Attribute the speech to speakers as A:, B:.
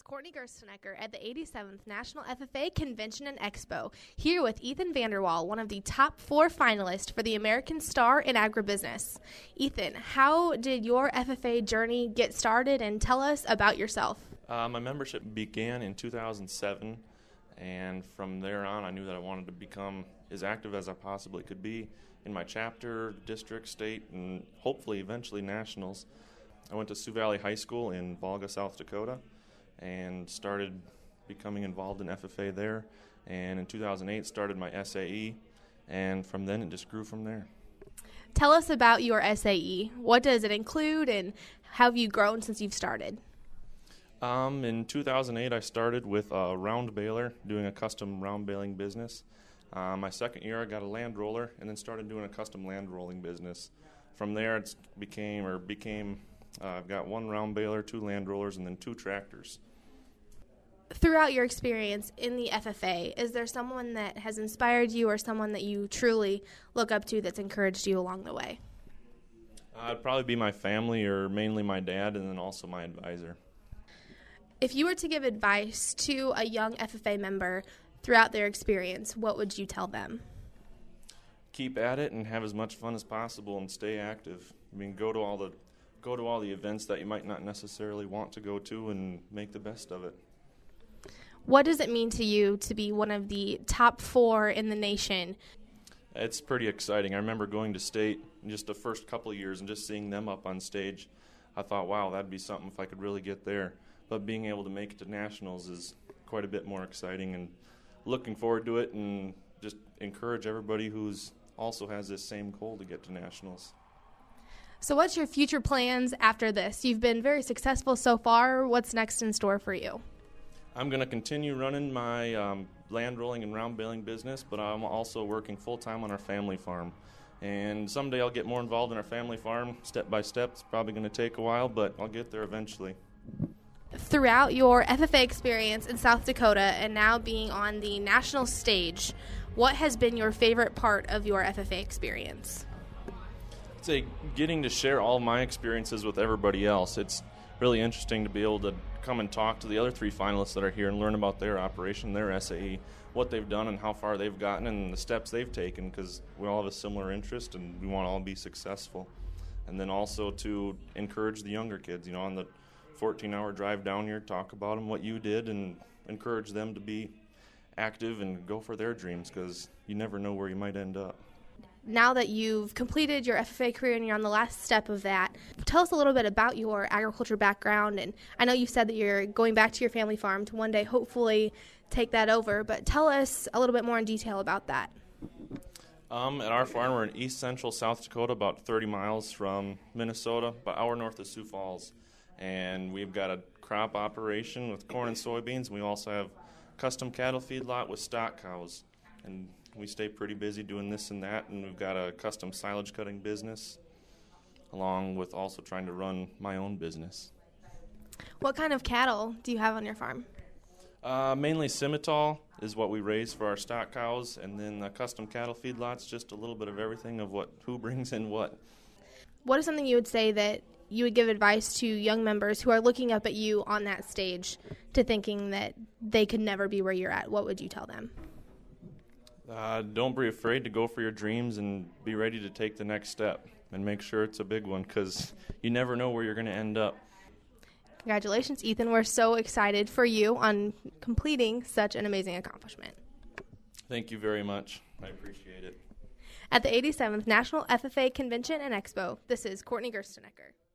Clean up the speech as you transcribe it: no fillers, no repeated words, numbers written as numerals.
A: is Courtney Gerstenecker at the 87th National FFA Convention and Expo, here with Ethan Vanderwall, one of the top 4 finalists for the American Star in Agribusiness. Ethan, how did your FFA journey get started, and tell us about yourself?
B: My membership began in 2007, and from there on I knew that I wanted to become as active as I possibly could be in my chapter, district, state, and hopefully eventually nationals. I went to Sioux Valley High School in Volga, South Dakota, and started becoming involved in FFA there. And in 2008 started my SAE, and from then it just grew from there.
A: Tell us about your SAE. What does it include, and how have you grown since you've started?
B: In 2008 I started with a round baler, doing a custom round baling business. My second year I got a land roller and then started doing a custom land rolling business. From there it became I've got 1 round baler, 2 land rollers, and then 2 tractors.
A: Throughout your experience in the FFA, is there someone that has inspired you or someone that you truly look up to that's encouraged you along the way?
B: It'd probably be my family, or mainly my dad, and then also my advisor.
A: If you were to give advice to a young FFA member throughout their experience, what would you tell them?
B: Keep at it and have as much fun as possible and stay active. I mean, go to all the events that you might not necessarily want to go to and make the best of it.
A: What does it mean to you to be one of the top 4 in the nation?
B: It's pretty exciting. I remember going to state in just the first couple of years and just seeing them up on stage. I thought, wow, that'd be something if I could really get there. But being able to make it to nationals is quite a bit more exciting, and looking forward to it, and just encourage everybody who's also has this same goal to get to nationals.
A: So what's your future plans after this? You've been very successful so far. What's next in store for you?
B: I'm going to continue running my land rolling and round baling business, but I'm also working full-time on our family farm. And someday I'll get more involved in our family farm, step by step. It's probably going to take a while, but I'll get there eventually.
A: Throughout your FFA experience in South Dakota and now being on the national stage, what has been your favorite part of your FFA experience?
B: I'd say getting to share all my experiences with everybody else. It's really interesting to be able to come and talk to the other 3 finalists that are here and learn about their operation, their SAE, what they've done and how far they've gotten and the steps they've taken, because we all have a similar interest and we want to all be successful. And then also to encourage the younger kids, on the 14-hour drive down here, talk about them, what you did, and encourage them to be active and go for their dreams, because you never know where you might end up.
A: Now that you've completed your FFA career and you're on the last step of that, tell us a little bit about your agriculture background. And I know you said that you're going back to your family farm to one day hopefully take that over, but tell us a little bit more in detail about that.
B: At our farm, we're in east central South Dakota, about 30 miles from Minnesota, about an hour north of Sioux Falls. And we've got a crop operation with corn and soybeans. We also have custom cattle feedlot with stock cows. And we stay pretty busy doing this and that, and we've got a custom silage cutting business, along with also trying to run my own business.
A: What kind of cattle do you have on your farm?
B: Mainly Simmental is what we raise for our stock cows, and then the custom cattle feedlots, just a little bit of everything of who brings in what.
A: What is something you would say that you would give advice to young members who are looking up at you on that stage to thinking that they could never be where you're at? What would you tell them?
B: Don't be afraid to go for your dreams and be ready to take the next step, and make sure it's a big one, because you never know where you're going to end up.
A: Congratulations, Ethan. We're so excited for you on completing such an amazing accomplishment.
B: Thank you very much. I appreciate it.
A: At the 87th National FFA Convention and Expo, this is Courtney Gerstenecker.